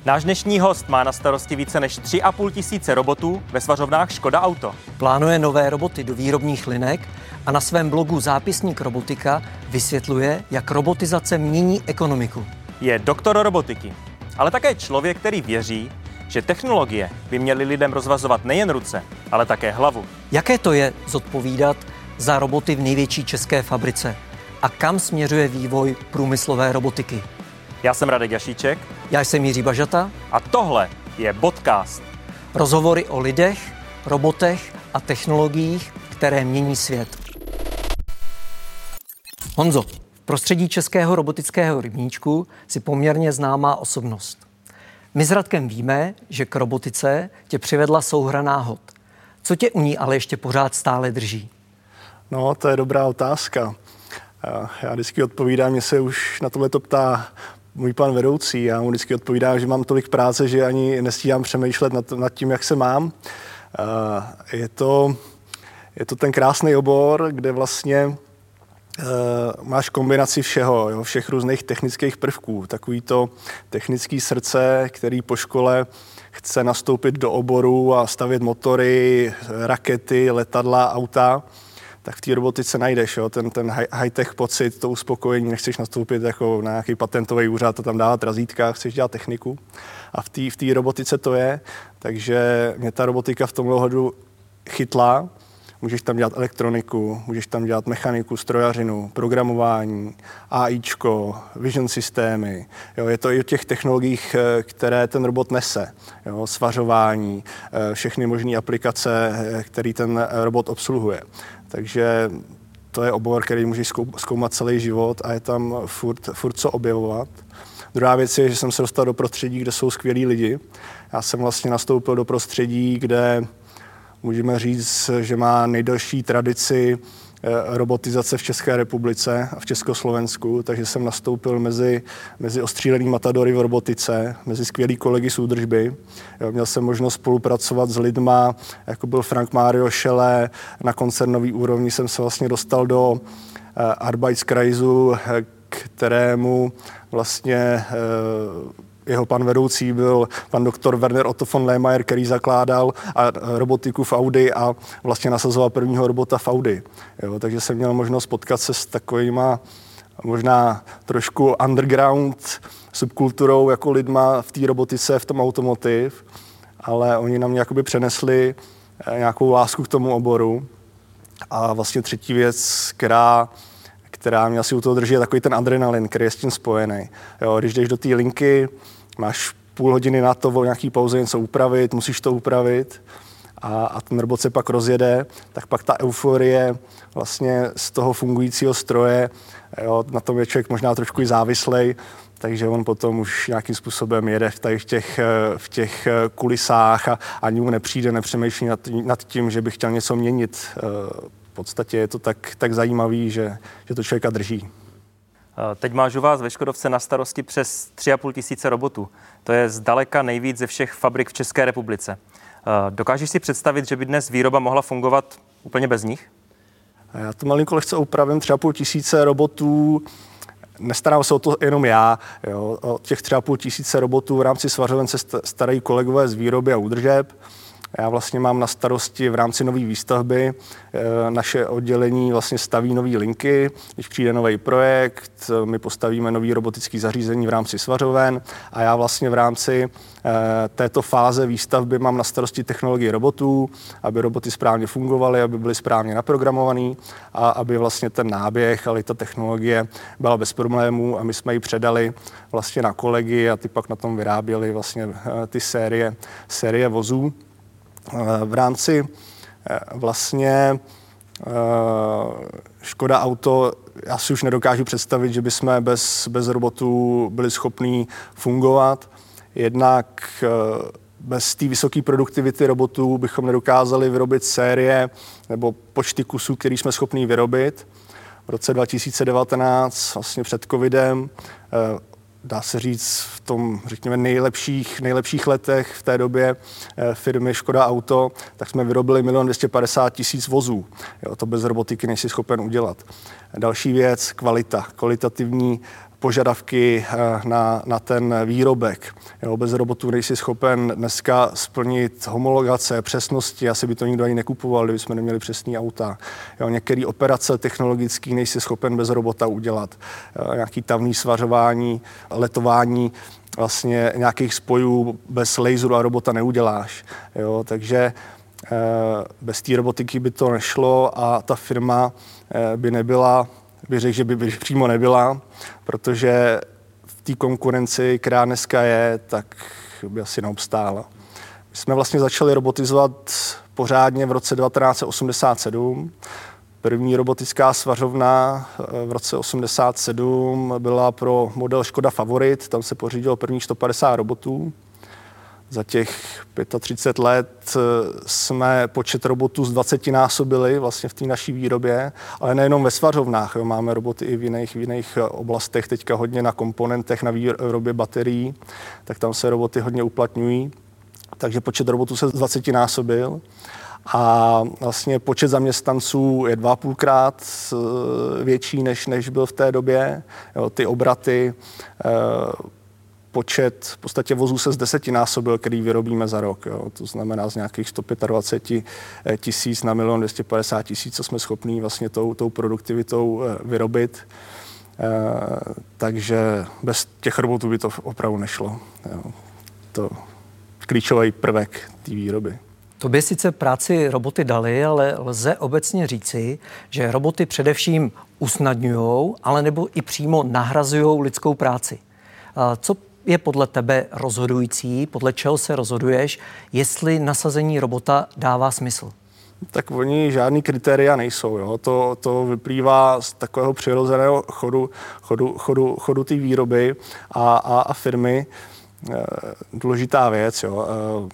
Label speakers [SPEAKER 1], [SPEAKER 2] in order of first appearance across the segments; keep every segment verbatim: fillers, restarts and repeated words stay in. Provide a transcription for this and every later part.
[SPEAKER 1] Náš dnešní host má na starosti více než tři a půl tisíce robotů ve svařovnách Škoda Auto.
[SPEAKER 2] Plánuje nové roboty do výrobních linek a na svém blogu Zápisník robotika vysvětluje, jak robotizace mění ekonomiku.
[SPEAKER 1] Je doktor robotiky, ale také člověk, který věří, že technologie by měly lidem rozvazovat nejen ruce, ale také hlavu.
[SPEAKER 2] Jaké to je zodpovídat za roboty v největší české fabrice? A kam směřuje vývoj průmyslové robotiky?
[SPEAKER 1] Já jsem Radek Jašíček.
[SPEAKER 2] Já jsem Jiří Bažata.
[SPEAKER 1] A tohle je Podcast.
[SPEAKER 2] Rozhovory o lidech, robotech a technologiích, které mění svět. Honzo, v prostředí českého robotického rybníčku si poměrně známá osobnost. My s Radkem víme, že k robotice tě přivedla souhra náhod. Co tě u ní ale ještě pořád stále drží?
[SPEAKER 3] No, to je dobrá otázka. Já vždycky odpovídám, mě se už na tohle to ptá můj pan vedoucí. Já mu vždycky odpovídám, že mám tolik práce, že ani nestíhám přemýšlet nad, nad tím, jak se mám. Je to, je to ten krásný obor, kde vlastně uh, máš kombinaci všeho, jo, všech různých technických prvků. Takový to technický srdce, který po škole chce nastoupit do oboru a stavět motory, rakety, letadla, auta, tak v té robotice najdeš, jo, ten, ten high-tech pocit, to uspokojení, nechceš nastoupit jako na nějaký patentový úřad a tam dávat razítka, chceš dělat techniku. A v té v té robotice to je, takže mě ta robotika v tomhle ohledu chytla. Můžeš tam dělat elektroniku, můžeš tam dělat mechaniku, strojařinu, programování, AIčko, vision systémy. Jo, je to i o těch technologiích, které ten robot nese. Jo, svařování, všechny možné aplikace, které ten robot obsluhuje. Takže to je obor, který můžeš zkoumat celý život a je tam furt, furt co objevovat. Druhá věc je, že jsem se dostal do prostředí, kde jsou skvělí lidi. Já jsem vlastně nastoupil do prostředí, kde můžeme říct, že má nejdelší tradici robotizace v České republice a v Československu, takže jsem nastoupil mezi, mezi ostřílenými matadory v robotice, mezi skvělý kolegy z údržby. Jo, měl jsem možnost spolupracovat s lidma, jako byl Frank Mario Schelle. Na koncernový úrovni jsem se vlastně dostal do uh, Arbeitskreisu, kterému vlastně uh, jeho pan vedoucí byl pan doktor Werner Otto von Lehmayer, který zakládal a robotiku v Audi a vlastně nasazoval prvního robota v Audi. Jo, takže jsem měl možnost potkat se s takovýma možná trošku underground subkulturou jako lidma v té robotice, v tom automotiv, ale oni na mě jakoby přenesli nějakou lásku k tomu oboru. A vlastně třetí věc, která která mě asi u toho drží, je takový ten adrenalin, který je s tím spojený. Jo, když jdeš do té linky, máš půl hodiny na to, o nějaký pauze něco upravit, musíš to upravit a, a ten robot se pak rozjede, tak pak ta euforie vlastně z toho fungujícího stroje, jo, na tom je člověk možná trošku i závislej, takže on potom už nějakým způsobem jede v těch, v těch kulisách a ani mu nepřijde, nepřemýšlí nad, nad tím, že by chtěl něco měnit. V podstatě je to tak, tak zajímavý, že, že to člověka drží.
[SPEAKER 1] Teď máš u vás ve Škodovce na starosti přes tři a půl tisíce robotů. To je zdaleka nejvíc ze všech fabrik v České republice. Dokážeš si představit, že by dnes výroba mohla fungovat úplně bez nich?
[SPEAKER 3] Já to malinko lehce upravím, tři a půl tisíce robotů. Nestarám se o to jenom já. Jo. O těch tři a půl tisíce robotů v rámci svařoven se starají kolegové z výroby a údržeb. Já vlastně mám na starosti v rámci nové výstavby. Naše oddělení vlastně staví nové linky. Když přijde nový projekt, my postavíme nový robotický zařízení v rámci svařoven a já vlastně v rámci této fáze výstavby mám na starosti technologii robotů, aby roboty správně fungovaly, aby byly správně naprogramovaný a aby vlastně ten náběh, ale i ta technologie byla bez problémů a my jsme ji předali vlastně na kolegy a ty pak na tom vyráběli vlastně ty série, série vozů. V rámci vlastně Škoda Auto, já si už nedokážu představit, že bychom bez, bez robotů byli schopní fungovat. Jednak bez té vysoké produktivity robotů bychom nedokázali vyrobit série nebo počty kusů, který jsme schopní vyrobit. V roce dva tisíce devatenáct, vlastně před covidem, dá se říct v tom, řekněme, nejlepších, nejlepších letech v té době firmy Škoda Auto, tak jsme vyrobili milion dvě stě padesát tisíc vozů. Jo, to bez robotiky nejsi schopen udělat. Další věc, kvalita, kvalitativní požadavky na, na ten výrobek. Jo, bez robotů nejsi schopen dneska splnit homologace, přesnosti, asi by to nikdo ani nekupoval, kdyby jsme neměli přesný auta. Jo, některé operace technologické nejsi schopen bez robota udělat. Jo, nějaký tavný svařování, letování, vlastně nějakých spojů bez laseru a robota neuděláš. Jo, takže bez té robotiky by to nešlo a ta firma by nebyla, bych řekl, že by, by přímo nebyla, protože v té konkurenci, která dneska je, tak by asi neobstála. My jsme vlastně začali robotizovat pořádně v roce devatenáct set osmdesát sedm. První robotická svařovna v roce osmdesát sedm byla pro model Škoda Favorit, tam se pořídilo prvních sto padesát robotů. Za těch třicet pět let jsme počet robotů z dvacetinásobili vlastně v té naší výrobě, ale nejenom ve svařovnách. Jo. Máme roboty i v jiných, v jiných oblastech, teďka hodně na komponentech, na výrobě baterií, tak tam se roboty hodně uplatňují. Takže počet robotů se zdvacetinásobil. A vlastně počet zaměstnanců je dva a půlkrát větší, než, než byl v té době. Jo, ty obraty, počet v podstatě vozů se z desetinásobil, který vyrobíme za rok. Jo. To znamená z nějakých sto dvacet pět tisíc na milion dvě stě padesát tisíc, co jsme schopní vlastně tou, tou produktivitou vyrobit. E, takže bez těch robotů by to opravdu nešlo. Jo. To klíčový prvek té výroby.
[SPEAKER 2] Tobě sice práci roboty dali, ale lze obecně říci, že roboty především usnadňují, ale nebo i přímo nahrazují lidskou práci. Co je podle tebe rozhodující, podle čeho se rozhoduješ, jestli nasazení robota dává smysl?
[SPEAKER 3] Tak oni žádný kritéria nejsou. Jo. To, to vyplývá z takového přirozeného chodu, chodu, chodu, chodu té výroby a, a, a firmy. Důležitá věc, jo.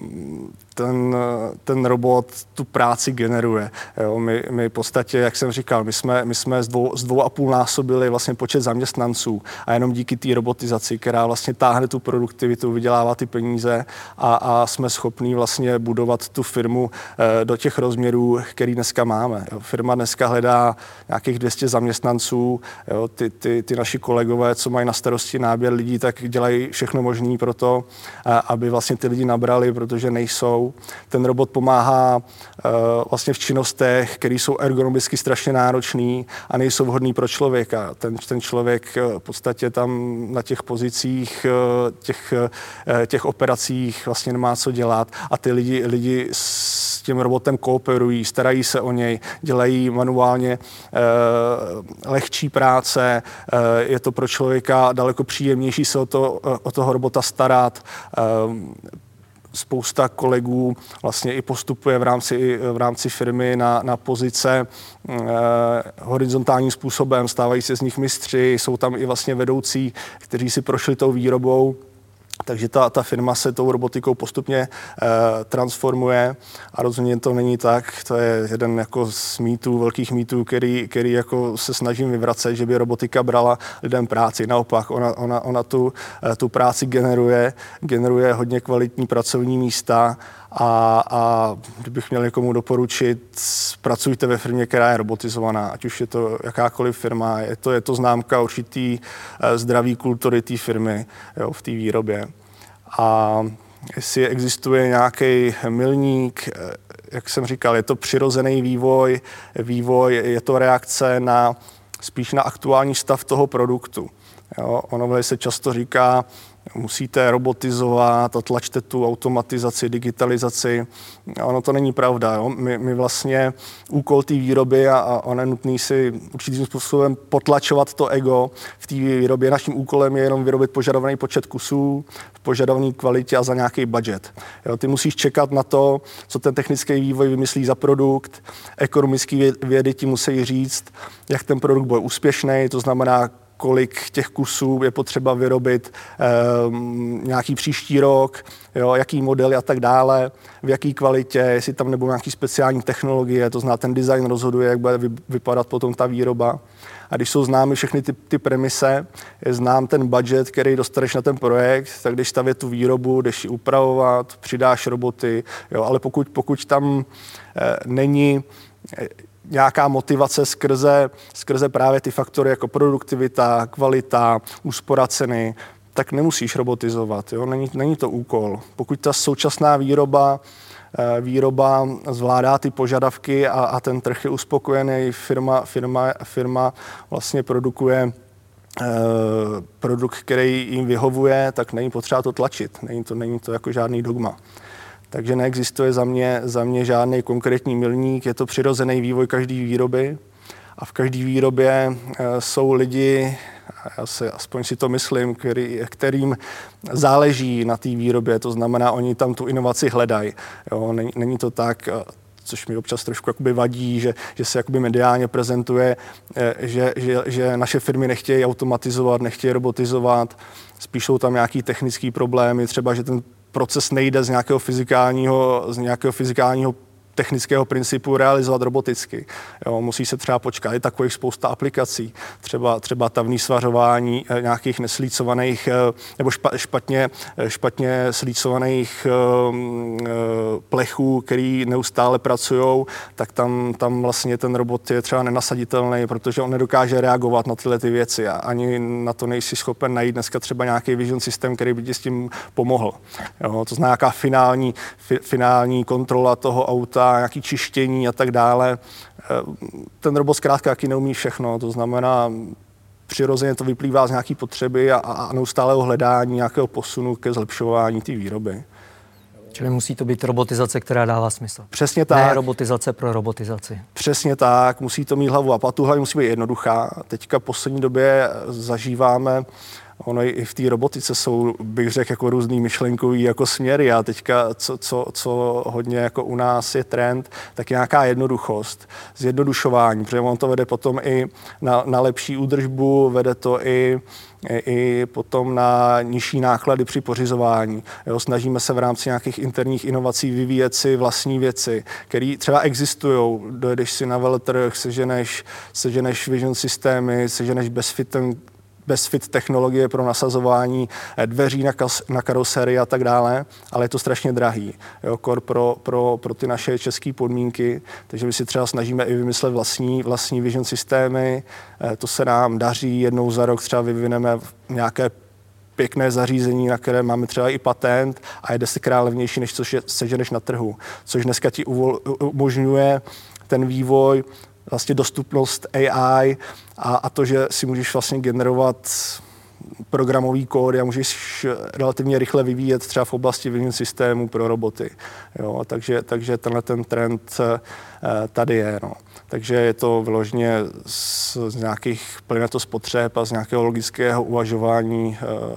[SPEAKER 3] Ten, ten robot tu práci generuje. Jo. My, my v podstatě, jak jsem říkal, my jsme, my jsme z dvou, z dvou a půl násobili vlastně počet zaměstnanců a jenom díky té robotizaci, která vlastně táhne tu produktivitu, vydělává ty peníze a, a jsme schopní vlastně budovat tu firmu eh, do těch rozměrů, který dneska máme. Jo. Firma dneska hledá nějakých dvě stě zaměstnanců, jo. Ty, ty, ty naši kolegové, co mají na starosti náběr lidí, tak dělají všechno možné pro to, eh, aby vlastně ty lidi nabrali, protože nejsou. Ten robot pomáhá uh, vlastně v činnostech, které jsou ergonomicky strašně náročné a nejsou vhodný pro člověka. Ten, ten člověk uh, v podstatě tam na těch pozicích, uh, těch, uh, těch operacích vlastně nemá co dělat a ty lidi, lidi s tím robotem kooperují, starají se o něj, dělají manuálně uh, lehčí práce, uh, je to pro člověka daleko příjemnější se o, to, uh, o toho robota starat. Uh, Spousta kolegů vlastně i postupuje v rámci, v rámci firmy na, na pozice eh, horizontálním způsobem, stávají se z nich mistři, jsou tam i vlastně vedoucí, kteří si prošli tou výrobou. Takže ta, ta firma se tou robotikou postupně eh, transformuje a rozhodně to není tak. To je jeden jako z mýtů, velkých mýtů, který, který jako se snažím vyvracet, že by robotika brala lidem práci. Naopak, ona, ona, ona tu, eh, tu práci generuje, generuje hodně kvalitní pracovní místa a, a kdybych měl někomu doporučit, pracujte ve firmě, která je robotizovaná, ať už je to jakákoliv firma, je to, je to známka určitý eh, zdraví kultury té firmy, jo, v té výrobě. A jestli existuje nějaký milník, jak jsem říkal, je to přirozený vývoj, vývoj, je to reakce na spíš na aktuální stav toho produktu. Jo, ono se často říká, musíte robotizovat a tlačte tu automatizaci, digitalizaci. A ono to není pravda. Jo? My, my vlastně úkol té výroby a, a ono je nutný si určitým způsobem potlačovat to ego v té výrobě. Naším úkolem je jenom vyrobit požadovaný počet kusů v požadované kvalitě a za nějaký budget. Jo? Ty musíš čekat na to, co ten technický vývoj vymyslí za produkt. Ekonomické vědy ti musí říct, jak ten produkt bude úspěšný, to znamená, kolik těch kusů je potřeba vyrobit um, nějaký příští rok, jo, jaký modely a tak dále, v jaký kvalitě, jestli tam nebudou nějaký speciální technologie, to znamená, ten design rozhoduje, jak bude vypadat potom ta výroba. A když jsou známy všechny ty, ty premise, je znám ten budget, který dostaneš na ten projekt, tak když stavět tu výrobu, jdeš ji upravovat, přidáš roboty, jo, ale pokud, pokud tam eh, není eh, nějaká motivace skrze, skrze právě ty faktory jako produktivita, kvalita, úspora ceny, tak nemusíš robotizovat. Jo? Není, není to úkol. Pokud ta současná výroba výroba zvládá ty požadavky a, a ten trh je uspokojený, firma, firma, firma vlastně produkuje eh, produkt, který jim vyhovuje, tak není potřeba to tlačit. Není to, není to jako žádný dogma. Takže neexistuje za mě, za mě žádný konkrétní milník, je to přirozený vývoj každé výroby a v každé výrobě eh, jsou lidi, já si, aspoň si to myslím, který, kterým záleží na té výrobě, to znamená, oni tam tu inovaci hledají. Jo, není, není to tak, což mi občas trošku jakoby vadí, že, že se jakoby mediálně prezentuje, že, že, že naše firmy nechtějí automatizovat, nechtějí robotizovat, spíš jsou tam nějaký technické problémy, třeba, že ten proces nejde z nějakého fyzikálního, z nějakého fyzikálního technického principu realizovat roboticky. Jo, musí se třeba počkat, je takových spousta aplikací, třeba, třeba tavní svařování nějakých neslícovaných nebo špatně, špatně slícovaných plechů, který neustále pracují, tak tam, tam vlastně ten robot je třeba nenasaditelný, protože on nedokáže reagovat na tyhle ty věci a ani na to nejsi schopen najít dneska třeba nějaký vision systém, který by ti s tím pomohl. Jo, to znamená nějaká finální, fi, finální kontrola toho auta, nějaké čištění a tak dále. Ten robot zkrátka taky neumí všechno, to znamená, přirozeně to vyplývá z nějaké potřeby a, a neustálého hledání nějakého posunu ke zlepšování té výroby.
[SPEAKER 2] Čili musí to být robotizace, která dává smysl.
[SPEAKER 3] Přesně tak.
[SPEAKER 2] Ne robotizace pro robotizaci.
[SPEAKER 3] Přesně tak, musí to mít hlavu a patu, hlavně musí být jednoduchá. Teďka v poslední době zažíváme, ono i v té robotice jsou, bych řekl, jako různý myšlenkový jako směry a teďka, co, co, co hodně jako u nás je trend, tak nějaká jednoduchost, zjednodušování, protože on to vede potom i na, na lepší údržbu, vede to i, i, i potom na nižší náklady při pořizování. Jo, snažíme se v rámci nějakých interních inovací vyvíjet si vlastní věci, které třeba existují. Dojedeš si na veletrh, seženeš, seženeš vision systémy, seženeš bezfitem, bezfit technologie pro nasazování dveří na, kas, na karoserii a tak dále, ale je to strašně drahý, jo, kor pro, pro, pro ty naše české podmínky, takže my si třeba snažíme i vymyslet vlastní, vlastní vision systémy, to se nám daří, jednou za rok třeba vyvineme nějaké pěkné zařízení, na které máme třeba i patent a je desetkrát levnější, než co seženeš na trhu, což dneska ti umožňuje ten vývoj, vlastně dostupnost A I a, a to, že si můžeš vlastně generovat programový kód a můžeš relativně rychle vyvíjet třeba v oblasti vision systému pro roboty. Jo, takže, takže tenhle ten trend tady je. No. Takže je to vyloženě z, z nějakých plynetospotřeb a z nějakého logického uvažování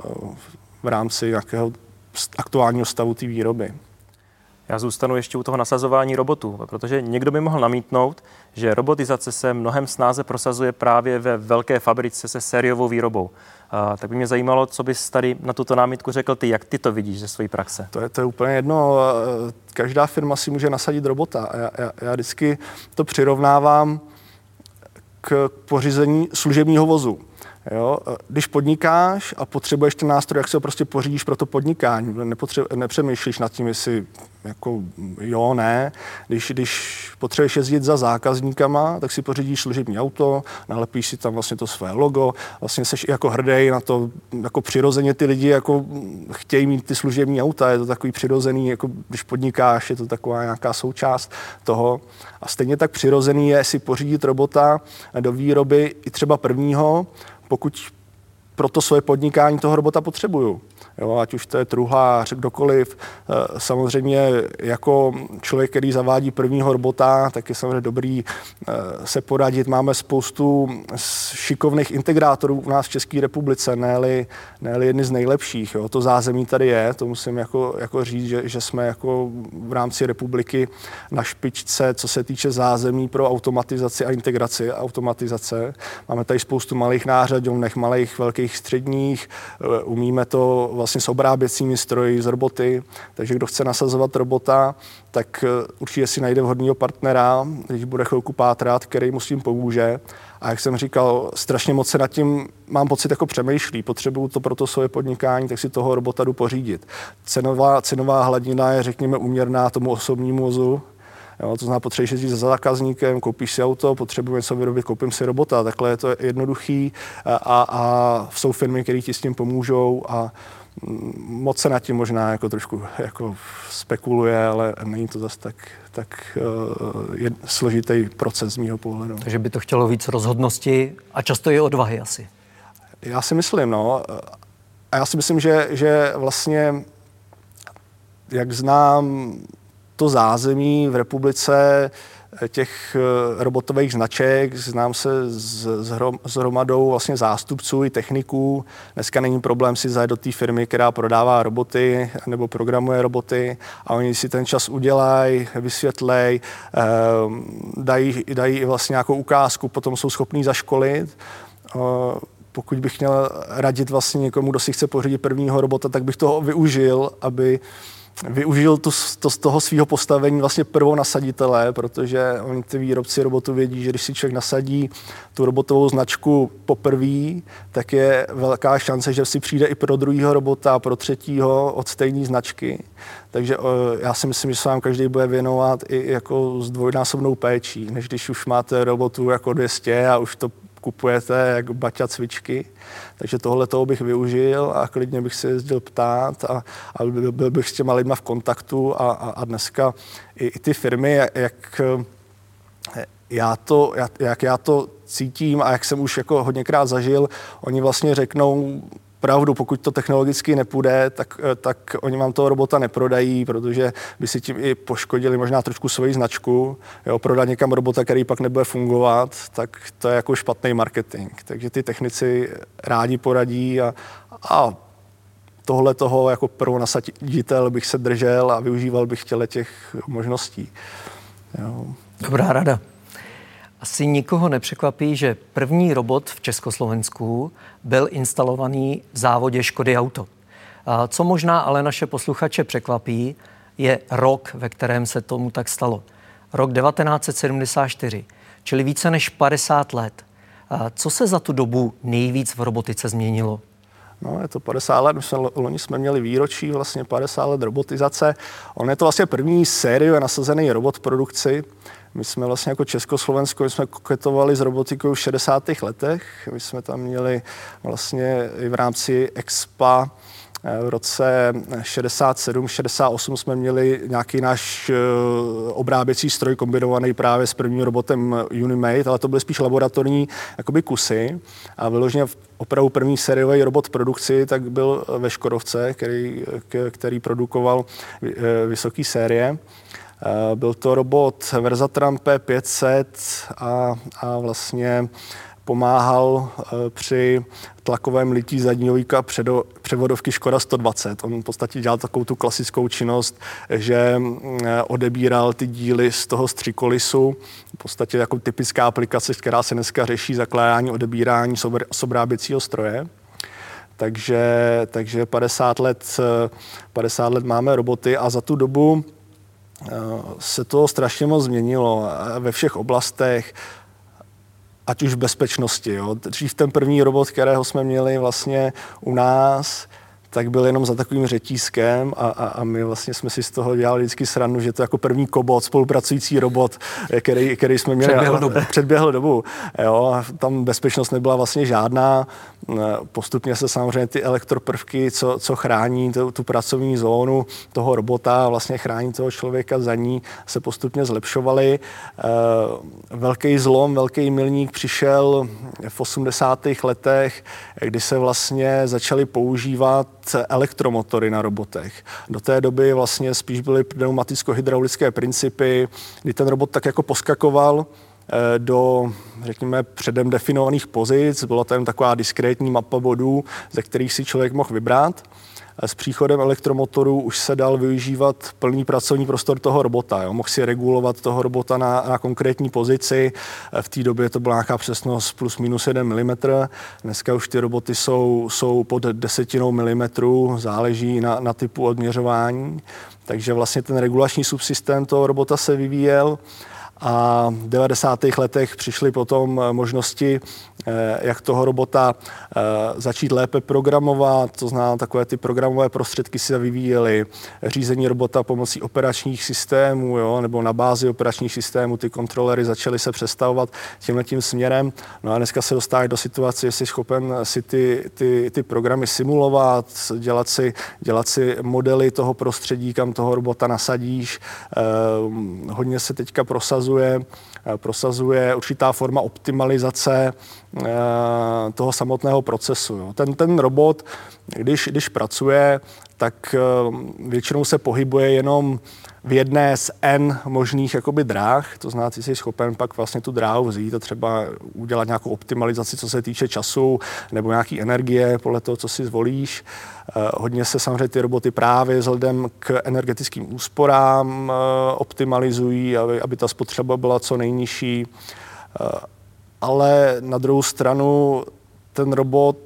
[SPEAKER 3] v rámci nějakého aktuálního stavu té výroby.
[SPEAKER 1] Já zůstanu ještě u toho nasazování robotů, protože někdo by mohl namítnout, že robotizace se mnohem snáze prosazuje právě ve velké fabrice se sériovou výrobou. A tak by mě zajímalo, co bys tady na tuto námitku řekl ty, jak ty to vidíš ze své praxe.
[SPEAKER 3] To je, to je úplně jedno. Každá firma si může nasadit robota. Já, já, já vždycky to přirovnávám k pořízení služebního vozu. Jo, když podnikáš a potřebuješ ten nástroj, jak se ho prostě pořídíš pro to podnikání, nepřemýšlíš nad tím, jestli jako jo, ne. Když, když potřebuješ jezdit za zákazníkama, tak si pořídíš služební auto, nalepíš si tam vlastně to své logo, vlastně seš i jako hrdý na to, jako přirozeně ty lidi jako chtějí mít ty služební auta, je to takový přirozený, jako když podnikáš, je to taková nějaká součást toho. A stejně tak přirozený je si pořídit robota do výroby i třeba prvního, pokud pro to svoje podnikání toho robota potřebuju. Jo, ať už to je truhlář, kdokoliv. Samozřejmě jako člověk, který zavádí prvního robota, tak je samozřejmě dobrý se poradit. Máme spoustu šikovných integrátorů u nás v České republice, ne-li, ne-li jedny z nejlepších. Jo. To zázemí tady je, to musím jako, jako říct, že, že jsme jako v rámci republiky na špičce, co se týče zázemí pro automatizaci a integraci automatizace. Máme tady spoustu malých nářadovnech, malých, velkých, středních. Umíme to vlastně s obráběcími stroji, z roboty, takže kdo chce nasazovat robota, tak určitě si najde vhodného partnera, když bude chvilku pátrat, který mu s tím pomůže. A jak jsem říkal, strašně moc se nad tím, mám pocit, jako přemýšlí, potřebuju to pro to svoje podnikání, tak si toho robota jdu pořídit. Cenová, cenová hladina je, řekněme, úměrná tomu osobnímu vozu. Jo, to znamená, potřebuješ jezdit za zákazníkem, koupíš si auto, potřebuješ něco vyrobit, koupím si robota. Takhle je to jednoduchý a, a, a jsou firmy, které ti s tím pomůžou a moc se nad tím možná jako trošku jako spekuluje, ale není to zase tak, tak uh, je složitý proces z mýho pohledu.
[SPEAKER 2] Takže by to chtělo víc rozhodnosti a často i odvahy asi.
[SPEAKER 3] Já si myslím, no. A já si myslím, že, že vlastně, jak znám to zázemí v republice těch robotových značek, znám se s, s hromadou vlastně zástupců i techniků. Dneska není problém si zajet do té firmy, která prodává roboty nebo programuje roboty a oni si ten čas udělají, vysvětlej, dají, dají vlastně nějakou ukázku, potom jsou schopní zaškolit. Pokud bych měl radit vlastně někomu, kdo si chce pořídit prvního robota, tak bych toho využil, aby využil tu, to z toho svého postavení vlastně prvonasaditele, protože oni ty výrobci robotů vědí, že když si člověk nasadí tu robotovou značku poprvé, tak je velká šance, že si přijde i pro druhého robota, pro třetího od stejné značky. Takže já si myslím, že se vám každý bude věnovat i jako s dvojnásobnou péčí, než když už máte robotu jako dvě stě a už to kupujete jako baťa cvičky. Takže tohle toho bych využil a klidně bych se jezdil ptát a, a byl, byl bych s těma lidma v kontaktu a, a, a dneska i, i ty firmy, jak já, to, jak, jak já to cítím a jak jsem už jako hodněkrát zažil, oni vlastně řeknou pravdu, pokud to technologicky nepůjde, tak, tak oni vám toho robota neprodají, protože by si tím i poškodili možná trošku svoji značku. Jo, prodat někam robota, který pak nebude fungovat, tak to je jako špatný marketing. Takže ty technici rádi poradí a, a tohle toho jako prvonasaditel bych se držel a využíval bych těle těch možností. Jo.
[SPEAKER 2] Dobrá rada. Asi nikoho nepřekvapí, že první robot v Československu byl instalovaný v závodě Škody Auto. A co možná ale naše posluchače překvapí, je rok, ve kterém se tomu tak stalo. Rok devatenáct set sedmdesát čtyři, čili více než padesát let. A co se za tu dobu nejvíc v robotice změnilo?
[SPEAKER 3] No, je to padesát let, my jsme, loni jsme měli výročí, vlastně padesát let robotizace. On je to vlastně první sériově nasazený robot v produkci. My jsme vlastně jako Československo, my jsme koketovali s robotikou v šedesátých letech. My jsme tam měli vlastně i v rámci Expa v roce šedesát sedm šedesát osm jsme měli nějaký náš obráběcí stroj kombinovaný právě s prvním robotem Unimate, ale to byly spíš laboratorní jakoby kusy. A vyloženě opravdu první sériový robot v produkci tak byl ve Škodovce, který, který produkoval vysoké série. Byl to robot Versatran P pět set a, a vlastně pomáhal při tlakovém lití zadního víka předo, převodovky Škoda sto dvacet. On v podstatě dělal takovou tu klasickou činnost, že odebíral ty díly z toho střikolisu. V podstatě jako typická aplikace, která se dneska řeší zakládání, odebírání sobráběcího stroje. Takže, takže padesát let, padesát let máme roboty a za tu dobu se to strašně moc změnilo ve všech oblastech, ať už v bezpečnosti. Jo. Dřív ten první robot, kterého jsme měli vlastně u nás, tak byl jenom za takovým řetízkem a, a, a my vlastně jsme si z toho dělali vždycky srandu, že to jako první kobot, spolupracující robot, který, který jsme měli.
[SPEAKER 2] Předběhl dobu.
[SPEAKER 3] Předběhl dobu. Jo, tam bezpečnost nebyla vlastně žádná. Postupně se samozřejmě ty elektroprvky, co, co chrání tu, tu pracovní zónu toho robota a vlastně chrání toho člověka za ní, se postupně zlepšovaly. Velký zlom, velký milník přišel v osmdesátých letech, kdy se vlastně začaly používat elektromotory na robotech. Do té doby vlastně spíš byly pneumaticko-hydraulické principy, kdy ten robot tak jako poskakoval do, řekněme, předem definovaných pozic. Byla tam taková diskrétní mapa bodů, ze kterých si člověk mohl vybrat. S příchodem elektromotorů už se dal využívat plný pracovní prostor toho robota. Jo. Mohl si regulovat toho robota na, na konkrétní pozici. V té době to byla nějaká přesnost plus minus jeden milimetr. Dneska už ty roboty jsou, jsou pod desetinou milimetru, záleží na, na typu odměřování. Takže vlastně ten regulační subsystém toho robota se vyvíjel. a v devadesátých letech přišly potom možnosti, jak toho robota začít lépe programovat, to znamená, takové ty programové prostředky se vyvíjely, řízení robota pomocí operačních systémů, jo, nebo na bázi operačních systémů ty kontrolery začaly se přestavovat tímhletím směrem. No a dneska se dostávají do situace, že jsi schopen si ty, ty, ty programy simulovat, dělat si, dělat si modely toho prostředí, kam toho robota nasadíš. Eh, hodně se teďka prosazuje, eh, prosazuje určitá forma optimalizace eh, toho samotného procesu. Jo. Ten, ten robot, když, když pracuje, tak eh, většinou se pohybuje jenom v jedné z N možných jakoby dráh, to znamená, že jsi schopen pak vlastně tu dráhu vzít a třeba udělat nějakou optimalizaci, co se týče času nebo nějaký energie podle toho, co si zvolíš. Eh, hodně se samozřejmě ty roboty právě vzhledem k energetickým úsporám eh, optimalizují, aby, aby ta spotřeba byla co nejnižší. Eh, ale na druhou stranu ten robot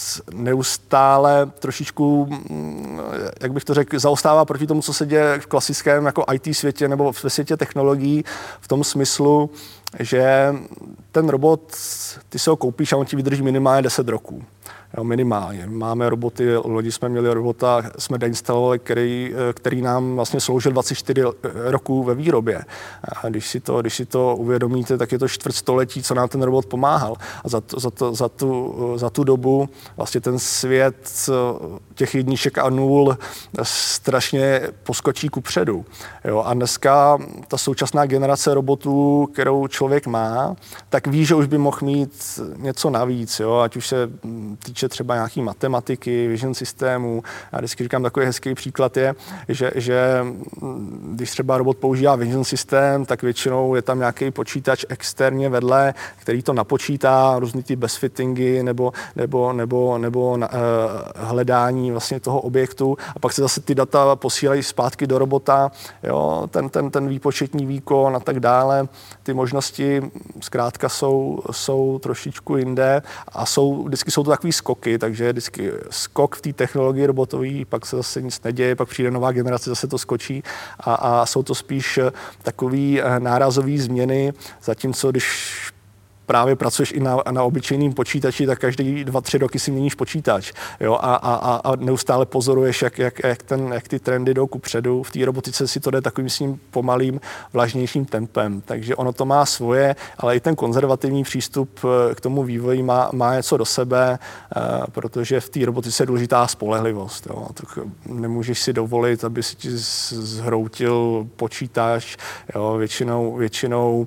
[SPEAKER 3] neustále trošičku, jak bych to řekl, zaostává proti tomu, co se děje v klasickém jako í té světě nebo ve světě technologií, v tom smyslu, že ten robot, ty se ho koupíš a on ti vydrží minimálně deset roků. Jo, minimálně. Máme roboty, loni jsme měli robota, jsme deinstalovali, který, který nám vlastně sloužil dvacet čtyři roků ve výrobě. A když si to, když si to uvědomíte, tak je to čtvrtstoletí, co nám ten robot pomáhal. A za, to, za, to, za, tu, za tu dobu vlastně ten svět těch jedniček a nul strašně poskočí kupředu. Jo, a dneska ta současná generace robotů, kterou člověk má, tak ví, že už by mohl mít něco navíc, jo, ať už se týče třeba nějaký matematiky, vision systému. Já vždycky říkám, takový hezký příklad je, že, že když třeba robot používá vision systém, tak většinou je tam nějaký počítač externě vedle, který to napočítá, různý ty bezfittingy nebo, nebo, nebo, nebo uh, hledání vlastně toho objektu a pak se zase ty data posílají zpátky do robota, jo, ten, ten, ten výpočetní výkon a tak dále. Ty možnosti zkrátka jsou, jsou trošičku jinde a jsou, vždycky jsou to takový skoky, takže vždycky skok v té technologii robotové, pak se zase nic neděje, pak přijde nová generace, zase to skočí a, a jsou to spíš takový nárazové změny, zatímco když právě pracuješ i na, na obyčejným počítači, tak každý dva, tři roky si měníš počítač. Jo? A, a, a neustále pozoruješ, jak, jak, jak, ten, jak ty trendy jdou kupředu. V té robotice si to jde takovým svým pomalým, vlažnějším tempem. Takže ono to má svoje, ale i ten konzervativní přístup k tomu vývoji má, má něco do sebe, protože v té robotice je důležitá spolehlivost. Jo? Tak nemůžeš si dovolit, aby si ti zhroutil počítač. Jo? Většinou, většinou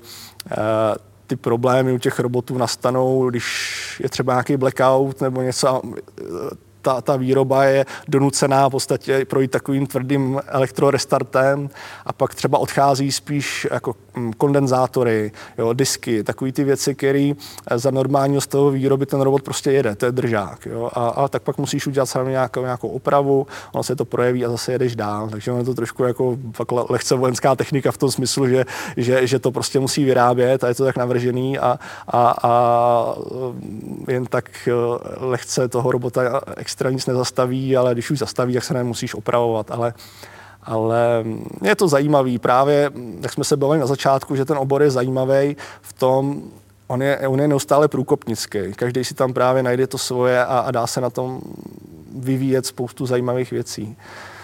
[SPEAKER 3] ty problémy u těch robotů nastanou, když je třeba nějaký blackout nebo něco, ta, ta výroba je donucená v podstatě projít takovým tvrdým elektrorestartem a pak třeba odchází spíš jako kondenzátory, jo, disky, takové ty věci, které za normálního stavu výroby ten robot prostě jede, to je držák. Jo, a, a tak pak musíš udělat samozřejmě nějakou, nějakou opravu, ono se to projeví a zase jedeš dál. Takže ono je to trošku jako fakt lehce vojenská technika v tom smyslu, že, že, že to prostě musí vyrábět a je to tak navržený a, a, a jen tak lehce toho robota extra nic nezastaví, ale když už zastaví, tak se nemusíš opravovat, ale Ale je to zajímavý. Právě, jak jsme se bavili na začátku, že ten obor je zajímavý v tom, on je, on je neustále průkopnický. Každý si tam právě najde to svoje a, a dá se na tom vyvíjet spoustu zajímavých věcí.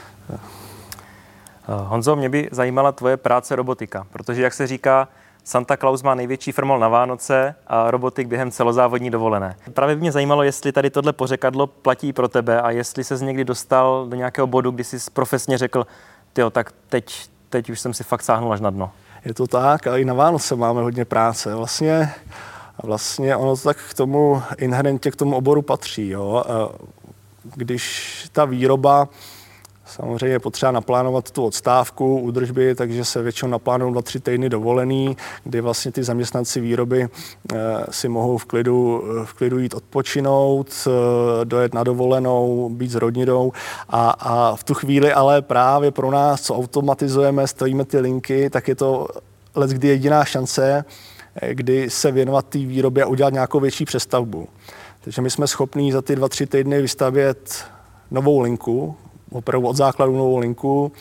[SPEAKER 1] Honzo, mě by zajímala tvoje práce robotika, protože, jak se říká, Santa Claus má největší frmol na Vánoce a robotik během celozávodní dovolené. Právě by mě zajímalo, jestli tady tohle pořekadlo platí pro tebe a jestli ses někdy dostal do nějakého bodu, kdy jsi profesně řekl, tyjo, tak teď, teď už jsem si fakt sáhnul až na dno.
[SPEAKER 3] Je to tak, ale i na Vánoce máme hodně práce. Vlastně, vlastně ono to tak k tomu inherentně k tomu oboru patří. Jo? Když ta výroba, samozřejmě je potřeba naplánovat tu odstávku, údržby, takže se většinou naplánují dva, tři týdny dovolený, kdy vlastně ty zaměstnanci výroby e, si mohou v klidu, v klidu jít odpočinout, e, dojet na dovolenou, být s rodinou a, a v tu chvíli ale právě pro nás, co automatizujeme, stojíme ty linky, tak je to leckdy jediná šance, kdy se věnovat té výrobě a udělat nějakou větší přestavbu. Takže my jsme schopní za ty dva, tři týdny vystavět novou linku, opravdu od základu novou linku,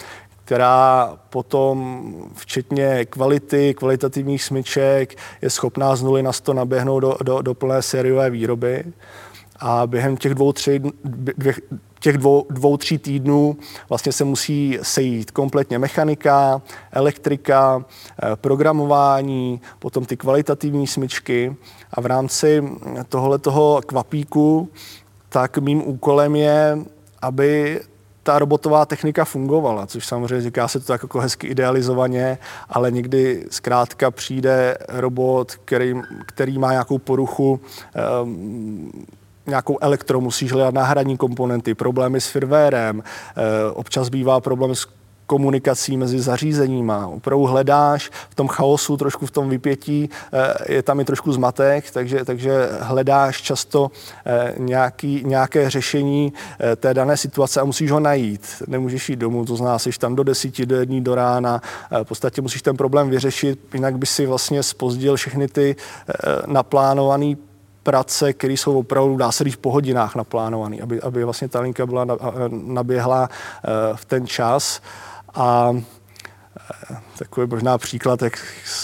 [SPEAKER 3] která potom včetně kvality, kvalitativních smyček je schopná z nuly na sto naběhnout do, do, do plné sériové výroby. A během těch dvou, tři, dvě, těch dvou, dvou, tří týdnů vlastně se musí sejít kompletně mechanika, elektrika, programování, potom ty kvalitativní smyčky. A v rámci tohoto kvapíku tak mým úkolem je, aby ta robotová technika fungovala, což samozřejmě říká se to tak jako hezky idealizovaně, ale někdy zkrátka přijde robot, který, který má nějakou poruchu, um, nějakou elektro, musíš hledat náhradní komponenty, problémy s firmwarem, občas bývá problém s komunikací mezi zařízeníma. Opravdu hledáš v tom chaosu, trošku v tom vypětí, je tam i trošku zmatek, takže, takže hledáš často nějaký, nějaké řešení té dané situace a musíš ho najít. Nemůžeš jít domů, to znamená, jsi tam do desíti, do jedné do rána, v podstatě musíš ten problém vyřešit, jinak by si vlastně zpozdil všechny ty naplánované práce, které jsou opravdu, dá se říct, po hodinách naplánované, aby, aby vlastně ta linka byla naběhla v ten čas. A takový možná příklad, jak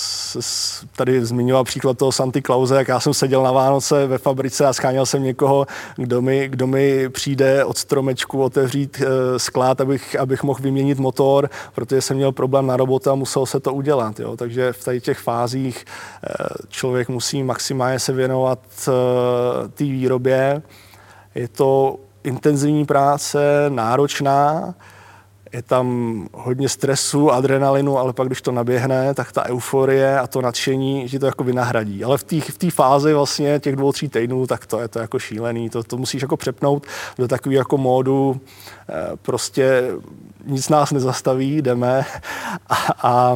[SPEAKER 3] tady zmiňoval příklad toho Santy Klause, jak já jsem seděl na Vánoce ve fabrice a scháněl jsem někoho, kdo mi, kdo mi přijde od stromečku otevřít sklad, abych, abych mohl vyměnit motor, protože jsem měl problém na robota a musel se to udělat. Jo. Takže v tady těch fázích člověk musí maximálně se věnovat té výrobě. Je to intenzivní práce, náročná, je tam hodně stresu, adrenalinu, ale pak, když to naběhne, tak ta euforie a to nadšení, že to jako vynahradí. Ale v té v té fázi vlastně těch dvou, tří týdnů, tak to je to jako šílený. To, to musíš jako přepnout do takového jako módu, prostě nic nás nezastaví, jdeme a, a,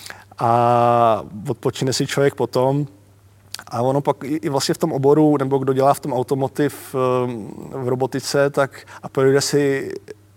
[SPEAKER 3] a odpočine si člověk potom. A ono pak i vlastně v tom oboru, nebo kdo dělá v tom automotiv v robotice, tak a projde si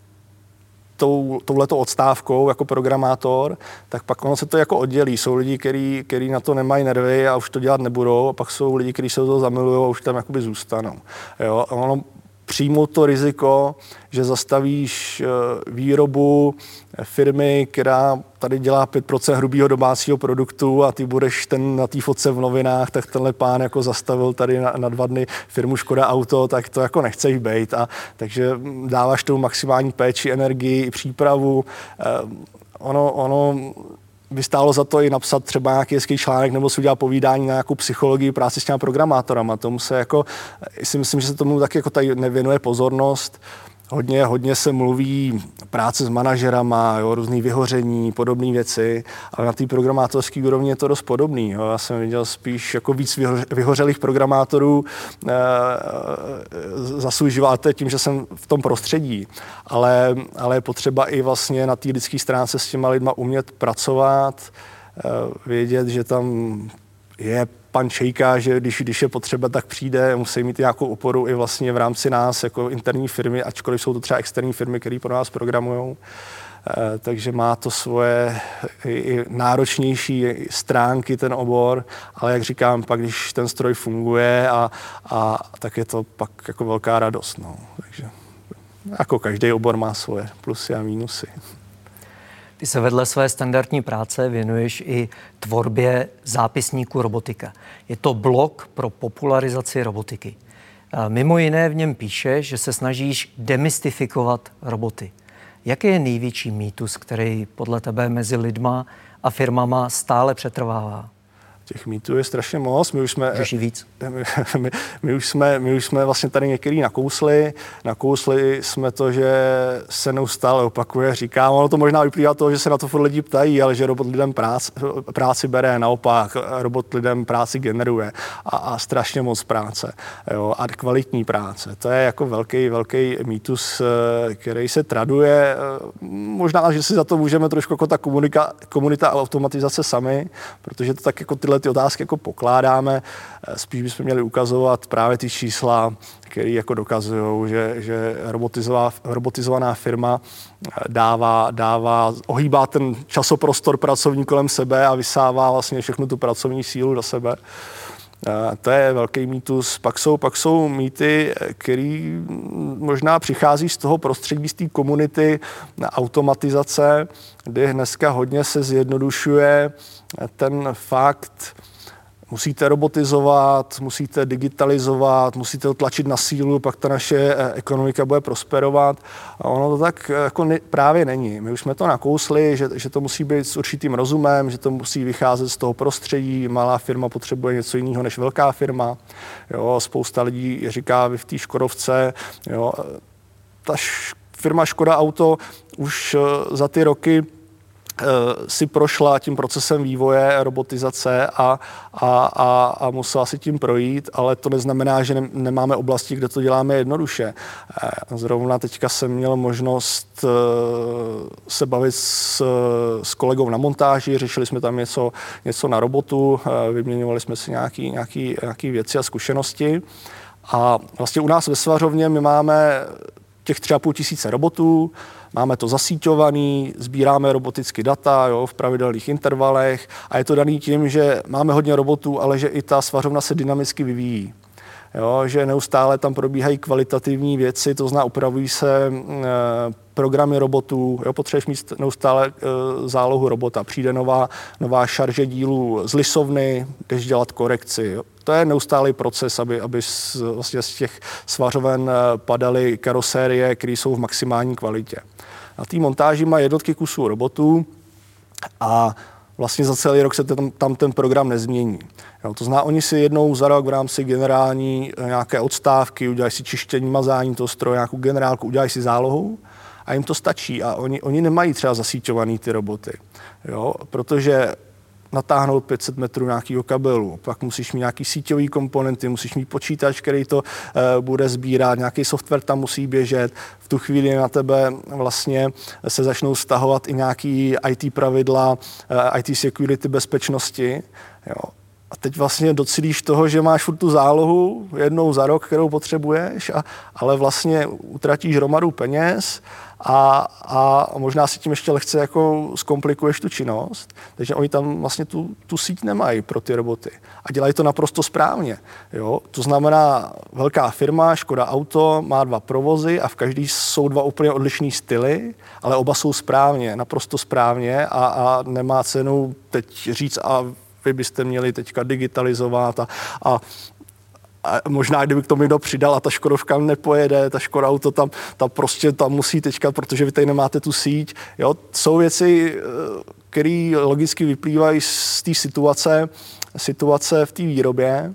[SPEAKER 3] tou, touhletou odstávkou jako programátor, tak pak ono se to jako oddělí. Jsou lidi, který, který na to nemají nervy a už to dělat nebudou, a pak jsou lidi, kteří se do toho zamilují a už tam jakoby zůstanou. Jo? A ono přijmout to riziko, že zastavíš výrobu firmy, která tady dělá pět procent hrubého domácího produktu a ty budeš ten na té fotce v novinách, tak tenhle pán jako zastavil tady na, na dva dny firmu Škoda Auto, tak to jako nechceš bejt. A takže dáváš tomu maximální péči, energii i přípravu. Ono, ono by stálo za to i napsat třeba nějaký hezký článek nebo si udělat povídání na nějakou psychologii práci s těma programátorama. Tomu se jako, si myslím, že se tomu taky jako tady nevěnuje pozornost. Hodně, hodně se mluví práce s manažerama, jo, různý vyhoření, podobné věci, ale na té programátorské úrovni je to dost podobný. Jo. Já jsem viděl spíš jako víc vyhořelých programátorů e, za svůj život, tím, že jsem v tom prostředí, ale, ale je potřeba i vlastně na té lidské stránce s těma lidma umět pracovat, e, vědět, že tam je pan Čejka, že když, když je potřeba, tak přijde, musí mít nějakou oporu i vlastně v rámci nás jako interní firmy, ačkoliv jsou to třeba externí firmy, které pro nás programujou. E, takže má to svoje i, i náročnější stránky ten obor, ale jak říkám, pak když ten stroj funguje, a, a tak je to pak jako velká radost. No. Takže jako každý obor má svoje plusy a mínusy.
[SPEAKER 2] Ty se vedle své standardní práce věnuješ i tvorbě zápisníku robotika. Je to blog pro popularizaci robotiky. Mimo jiné v něm píše, že se snažíš demystifikovat roboty. Jaký je největší mýtus, který podle tebe mezi lidma a firmama stále přetrvává?
[SPEAKER 3] Těch mýtů je strašně moc. My už jsme,
[SPEAKER 2] víc.
[SPEAKER 3] My, my, my, už jsme, my už jsme vlastně tady některý nakousli. Nakousli jsme to, že se neustále opakuje, říká. Ono to možná vyplývá toho, že se na to furt lidi ptají, ale že robot lidem práci, práci bere, naopak robot lidem práci generuje. A, a strašně moc práce. Jo, a kvalitní práce. To je jako velký, velký mýtus, který se traduje. Možná, že si za to můžeme trošku jako ta komunika, komunita a automatizace sami, protože to tak jako tyhle ty otázky jako pokládáme. Spíš bychom měli ukazovat právě ty čísla, které jako dokazují, že, že robotizovaná, robotizovaná firma dává, dává, ohýbá ten časoprostor pracovní kolem sebe a vysává vlastně všechnu tu pracovní sílu do sebe. To je velký mýtus. Pak jsou, pak jsou mýty, který možná přichází z toho prostředí, z té komunity automatizace, kdy dneska hodně se zjednodušuje ten fakt, musíte robotizovat, musíte digitalizovat, musíte to tlačit na sílu, pak ta naše ekonomika bude prosperovat. A ono to tak jako ne, právě není. My už jsme to nakousli, že, že to musí být s určitým rozumem, že to musí vycházet z toho prostředí. Malá firma potřebuje něco jiného než velká firma. Jo, spousta lidí říká v té Škodovce, jo, ta š, firma Škoda Auto už za ty roky si prošla tím procesem vývoje, robotizace a, a, a, a musela si tím projít, ale to neznamená, že ne, nemáme oblasti, kde to děláme jednoduše. Zrovna teďka jsem měl možnost se bavit s, s kolegou na montáži, řešili jsme tam něco, něco na robotu, vyměňovali jsme si nějaký, nějaký, nějaký věci a zkušenosti. A vlastně u nás ve Svařovně my máme těch tři a půl tisíce robotů, máme to zasíťovaný, sbíráme roboticky data, jo, v pravidelných intervalech a je to daný tím, že máme hodně robotů, ale že i ta svařovna se dynamicky vyvíjí. Jo, že neustále tam probíhají kvalitativní věci, to znamená, upravují se e, programy robotů, jo, potřebuješ mít neustále e, zálohu robota, přijde nová, nová šarže dílů z lisovny, jdeš dělat korekci. Jo. To je neustálý proces, aby, aby z, vlastně z těch svařoven padaly karosérie, které jsou v maximální kvalitě. Na té montáži má jednotky kusů robotů a vlastně za celý rok se tam, tam ten program nezmění. Jo, to znamená, oni si jednou za rok v rámci generální nějaké odstávky udělají si čištění, mazání toho stroje, nějakou generálku, udělají si zálohu a jim to stačí. A oni, oni nemají třeba zasíťovaný ty roboty, jo, protože natáhnout pět set metrů nějakého kabelu, pak musíš mít nějaký síťový komponenty, musíš mít počítač, který to e, bude sbírat, nějaký software tam musí běžet, v tu chvíli na tebe vlastně se začnou vztahovat i nějaký í té pravidla, e, í té security bezpečnosti, jo. A teď vlastně docílíš toho, že máš furt tu zálohu jednou za rok, kterou potřebuješ, a, ale vlastně utratíš hromadu peněz a, a možná si tím ještě lehce jako zkomplikuješ tu činnost. Takže oni tam vlastně tu, tu síť nemají pro ty roboty. A dělají to naprosto správně. Jo? To znamená, velká firma, Škoda Auto, má dva provozy a v každý jsou dva úplně odlišný styly, ale oba jsou správně, naprosto správně a, a nemá cenu teď říct a vy byste měli teďka digitalizovat a, a, a možná, kdyby k tomu někdo přidal a ta Škodovka nepojede, ta Škoda Auto tam, tam prostě tam musí teďka, protože vy tady nemáte tu síť. Jo? Jsou věci, které logicky vyplývají z té situace, situace v té výrobě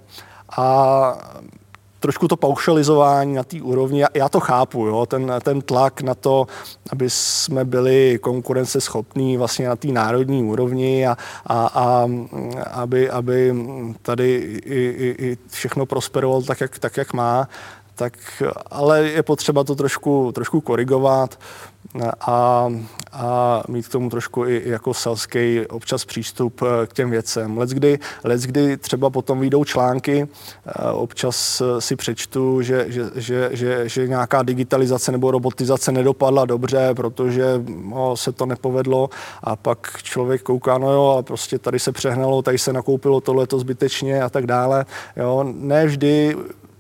[SPEAKER 3] a trošku to paušalizování na té úrovni, já to chápu, jo? Ten, ten tlak na to, aby jsme byli konkurenceschopní vlastně na té národní úrovni a, a, a aby, aby tady i, i, i všechno prosperovalo tak jak, tak, jak má, tak, ale je potřeba to trošku, trošku korigovat a, a mít k tomu trošku i jako selský občas přístup k těm věcem. Leckdy, leckdy třeba potom vyjdou články, občas si přečtu, že, že, že, že, že nějaká digitalizace nebo robotizace nedopadla dobře, protože no, se to nepovedlo a pak člověk kouká, no jo, ale prostě tady se přehnalo, tady se nakoupilo tohleto zbytečně a tak dále. Jo, ne vždy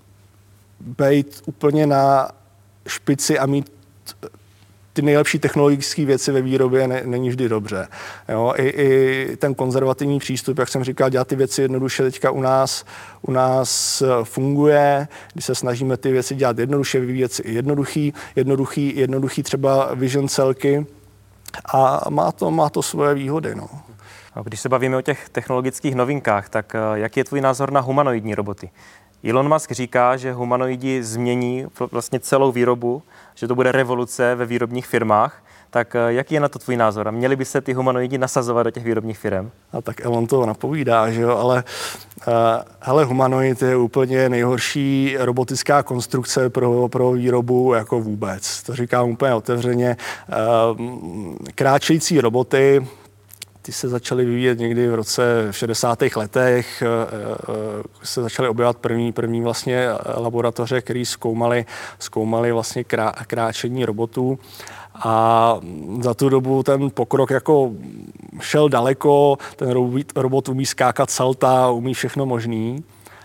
[SPEAKER 3] být úplně na špici a mít ty nejlepší technologické věci ve výrobě ne, není vždy dobře. Jo, i, i ten konzervativní přístup, jak jsem říkal, dělat ty věci jednoduše teďka u nás, u nás funguje, když se snažíme ty věci dělat jednoduše, vyvíjet si jednoduchý, jednoduchý, jednoduchý třeba vision celky a má to, má to svoje výhody. No.
[SPEAKER 1] Když se bavíme o těch technologických novinkách, tak jaký je tvůj názor na humanoidní roboty? Elon Musk říká, že humanoidi změní vlastně celou výrobu, že to bude revoluce ve výrobních firmách. Tak jaký je na to tvůj názor? A měli by se ty humanoidi nasazovat do těch výrobních firm?
[SPEAKER 3] A tak Elon to napovídá, že jo, ale uh, hele, humanoid je úplně nejhorší robotická konstrukce pro, pro výrobu jako vůbec. To říkám úplně otevřeně. Uh, kráčející roboty, ty se začaly vyvíjet někdy v roce v šedesátých letech, se začaly objevovat první, první vlastně laboratoře, které zkoumaly, zkoumaly vlastně krá, kráčení robotů. A za tu dobu ten pokrok jako šel daleko, ten robot umí skákat salta, umí všechno možný.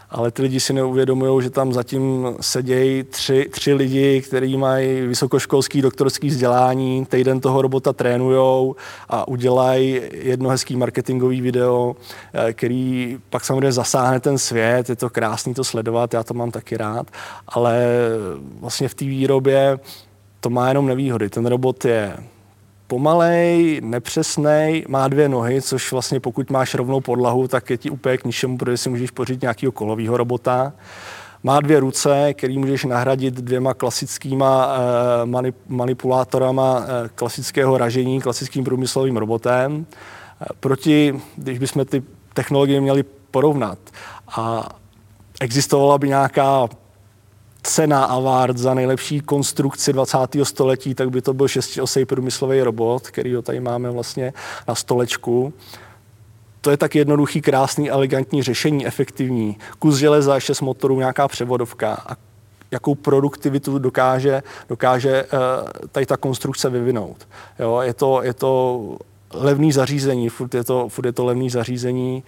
[SPEAKER 3] ale ty lidi si neuvědomují, že tam zatím sedějí tři, tři lidi, kteří mají vysokoškolský doktorský vzdělání, týden toho robota trénujou a udělají jedno hezký marketingový video, který pak samozřejmě zasáhne ten svět, je to krásný to sledovat, já to mám taky rád, ale vlastně v té výrobě to má jenom nevýhody. Ten robot je pomalej, nepřesnej, má dvě nohy, což vlastně pokud máš rovnou podlahu, tak je ti úplně k ničemu, protože si můžeš pořídit nějakého kolového robota. Má dvě ruce, který můžeš nahradit dvěma klasickýma eh, manip, manipulátorama eh, klasického ražení, klasickým průmyslovým robotem. Eh, proti, když bychom ty technologie měli porovnat a existovala by nějaká cena award za nejlepší konstrukci dvacátého století, tak by to byl šestiosej průmyslový robot, který ho tady máme vlastně na stolečku. To je tak jednoduchý, krásný, elegantní řešení, efektivní. Kus železa, šest motorů, nějaká převodovka. A jakou produktivitu dokáže, dokáže tady ta konstrukce vyvinout. Jo, je to, je to levný zařízení, furt je to, furt je to levný zařízení,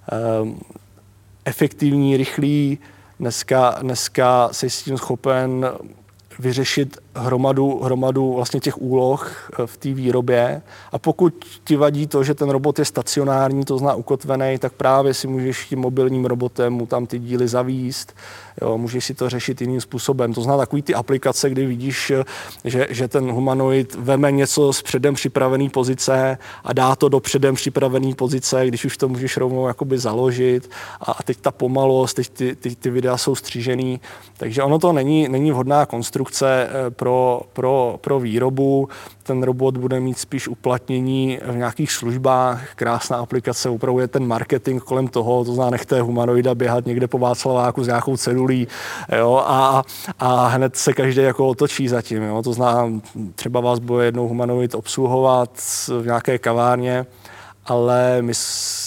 [SPEAKER 3] efektivní, rychlý. Dneska, dneska jsi s tím schopen vyřešit hromadu, hromadu vlastně těch úloh v té výrobě. A pokud ti vadí to, že ten robot je stacionární, to zná ukotvený, tak právě si můžeš tím mobilním robotem mu tam ty díly zavíst. Jo, můžeš si to řešit jiným způsobem. To zná takový ty aplikace, kdy vidíš, že, že ten humanoid veme něco z předem připravené pozice a dá to do předem připravené pozice, když už to můžeš rovnou jakoby založit. A teď ta pomalost, teď ty, ty, ty videa jsou střížený. Takže ono to není, není vhodná konstrukce pro, pro, pro výrobu. Ten robot bude mít spíš uplatnění v nějakých službách. Krásná aplikace upravuje ten marketing kolem toho, to znamená, nechte humanoida běhat někde po Václaváku s nějakou cedulí, jo, a, a hned se každý jako otočí zatím. Jo. To znamená, třeba vás bude jednou humanoid obsluhovat v nějaké kavárně, ale my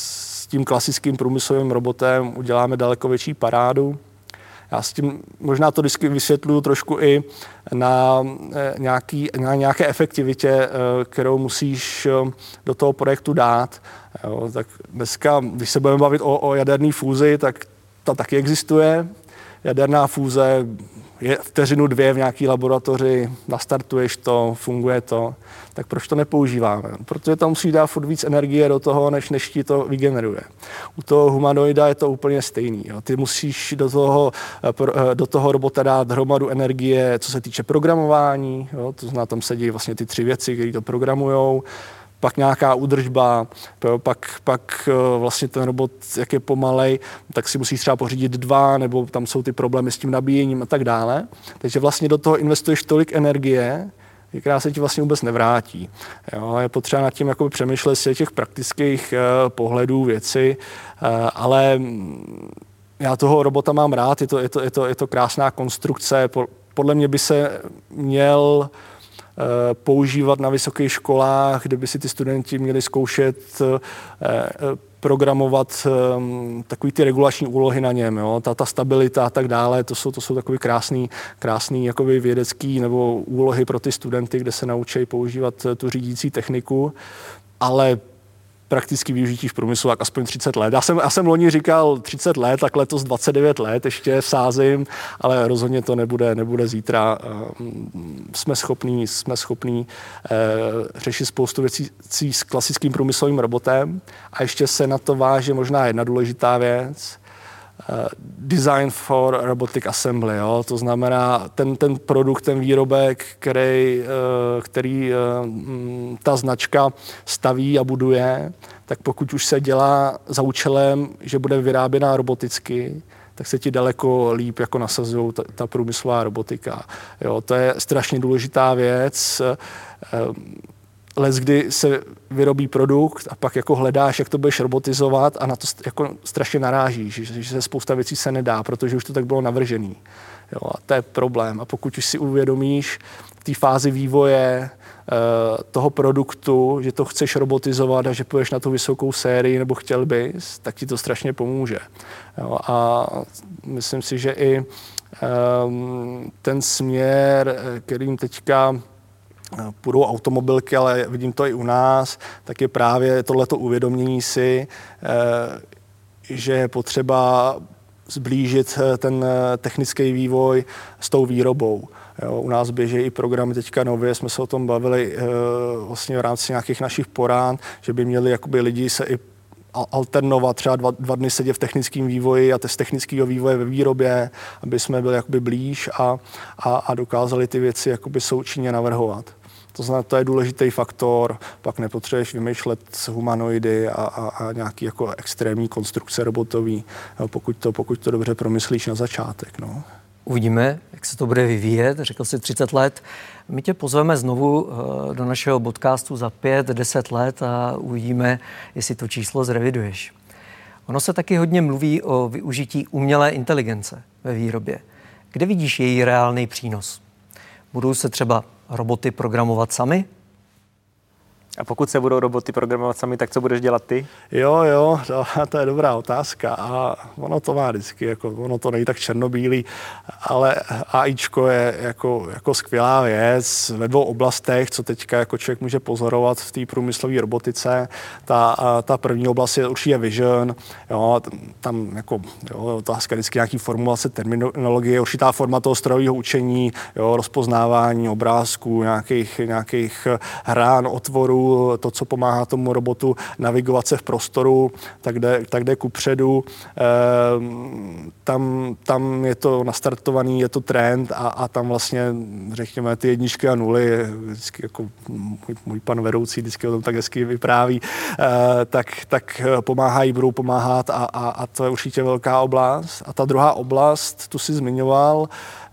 [SPEAKER 3] s tím klasickým průmyslovým robotem uděláme daleko větší parádu. Já s tím možná to vždycky vysvětluju trošku i na, nějaký, na nějaké efektivitě, kterou musíš do toho projektu dát. Jo, tak dneska, když se budeme bavit o, o jaderné fúzi, tak ta taky existuje. Jaderná fúze je vteřinu dvě v nějaké laboratoři, nastartuješ to, funguje to, tak proč to nepoužíváme? Protože tam musí dát furt víc energie do toho, než, než ti to vygeneruje. U toho humanoida je to úplně stejný. Jo. Ty musíš do toho, do toho robota dát hromadu energie, co se týče programování, jo. To znamená, tam sedí vlastně ty tři věci, které to programujou, pak nějaká údržba, pak, pak vlastně ten robot, jak je pomalej, tak si musíš třeba pořídit dva, nebo tam jsou ty problémy s tím nabíjením a tak dále. Takže vlastně do toho investuješ tolik energie, která se ti vlastně vůbec nevrátí. Jo, je potřeba nad tím jakoby přemýšlet z těch praktických uh, pohledů věci, uh, ale já toho robota mám rád, je to, je to, je to, je to krásná konstrukce. Podle mě by se měl používat na vysokých školách, kde by si ty studenti měli zkoušet programovat takový ty regulační úlohy na něm, jo? Ta, ta stabilita a tak dále, to jsou, to jsou takový krásný, krásný jakoby vědecký nebo úlohy pro ty studenty, kde se naučí používat tu řídící techniku, ale prakticky využití v průmyslu tak aspoň třicet let. Já jsem, já jsem loni říkal třicet let, tak letos dvacet devět let ještě vsázím, ale rozhodně to nebude, nebude zítra. Jsme schopní, jsme schopní eh, řešit spoustu věcí s klasickým průmyslovým robotem a ještě se na to váže možná jedna důležitá věc. Design for robotic assembly, jo? To znamená ten, ten produkt, ten výrobek, který, který ta značka staví a buduje, tak pokud už se dělá za účelem, že bude vyráběná roboticky, tak se ti daleko líp jako nasazují ta, ta průmyslová robotika. Jo? To je strašně důležitá věc. Leckdy se vyrobí produkt a pak jako hledáš, jak to budeš robotizovat a na to jako strašně narážíš, že, že se spousta věcí se nedá, protože už to tak bylo navržený. Jo, a to je problém. A pokud už si uvědomíš v té fázi vývoje uh, toho produktu, že to chceš robotizovat a že půjdeš na tu vysokou sérii nebo chtěl bys, tak ti to strašně pomůže. Jo, a myslím si, že i um, ten směr, kterým teďka půjdou automobilky, ale vidím to i u nás, tak je právě tohleto uvědomění si, že je potřeba zblížit ten technický vývoj s tou výrobou. Jo, u nás běží i programy teďka nově, jsme se o tom bavili e, vlastně v rámci nějakých našich porád, že by měli jakoby lidi se i alternovat, třeba dva, dva dny sedět v technickém vývoji a z technického vývoje ve výrobě, aby jsme byli jakoby blíž a, a, a dokázali ty věci jakoby součinně navrhovat. To znamená, to je důležitý faktor, pak nepotřebuješ vymýšlet humanoidy a, a, a nějaký jako extrémní konstrukce robotový, jo, pokud, to, pokud to dobře promyslíš na začátek. No.
[SPEAKER 2] Uvidíme, jak se to bude vyvíjet. Řekl jsi třicet let. My tě pozveme znovu do našeho podcastu za pět, deset let a uvidíme, jestli to číslo zreviduješ. Ono se taky hodně mluví o využití umělé inteligence ve výrobě. Kde vidíš její reálný přínos? Budou se třeba roboty programovat sami?
[SPEAKER 1] A pokud se budou roboty programovat sami, tak co budeš dělat ty?
[SPEAKER 3] Jo, jo, to, to je dobrá otázka a ono to má vždycky, jako, ono to není tak černobílý, ale AIčko je jako, jako skvělá věc ve dvou oblastech, co teďka jako člověk může pozorovat v té průmyslové robotice. Ta, ta první oblast je určitě vision, jo, tam jako, jo, otázka vždycky nějaký formulace terminologie, určitá forma toho strojového učení, jo, rozpoznávání obrázků, nějakých, nějakých hrán, otvorů, to, co pomáhá tomu robotu navigovat se v prostoru, tak jde, tak jde kupředu. E, tam, tam je to nastartovaný, je to trend a, a tam vlastně, řekněme, ty jedničky a nuly, vždycky jako můj, můj pan vedoucí vždycky o tom tak hezky vypráví, e, tak, tak pomáhají, budou pomáhat a, a, a to je určitě velká oblast. A ta druhá oblast, tu si zmiňoval,